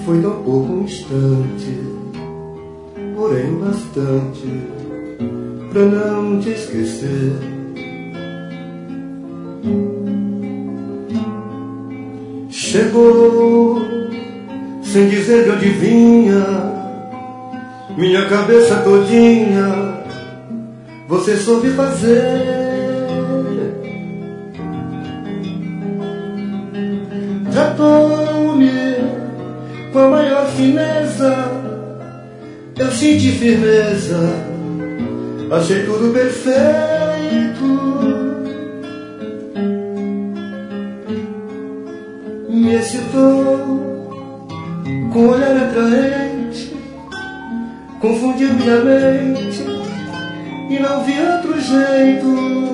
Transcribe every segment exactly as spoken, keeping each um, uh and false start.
Foi tão pouco um instante, porém bastante pra não te esquecer. Chegou sem dizer de onde vinha, minha cabeça todinha você soube fazer. Tratou-me com a maior fineza, eu senti firmeza, achei tudo perfeito. Me excitou com um olhar atraente, confundiu minha mente e não vi outro jeito.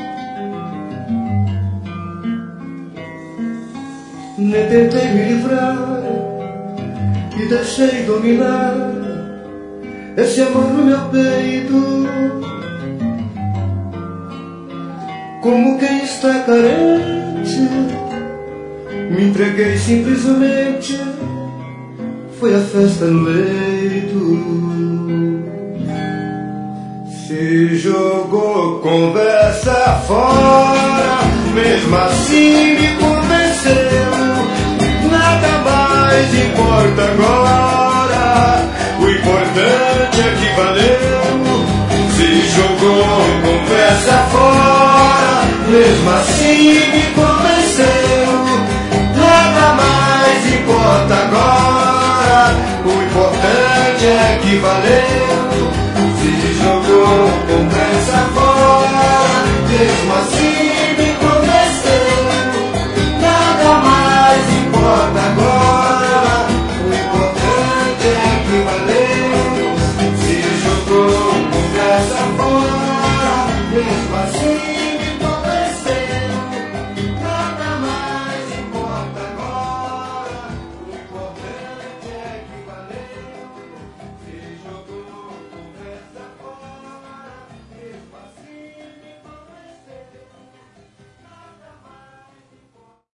Nem tentei me livrar e deixei dominar esse amor no meu peito. Como quem está carente, me entreguei simplesmente, foi a festa no leito. Se jogou conversa fora, mesmo assim me convenceu. Nada mais importa agora, o importante é que valeu. Se jogou conversa fora, mesmo assim me convenceu. Nada mais importa agora, o importante é que valeu. Se jogou conversa fora, mesmo assim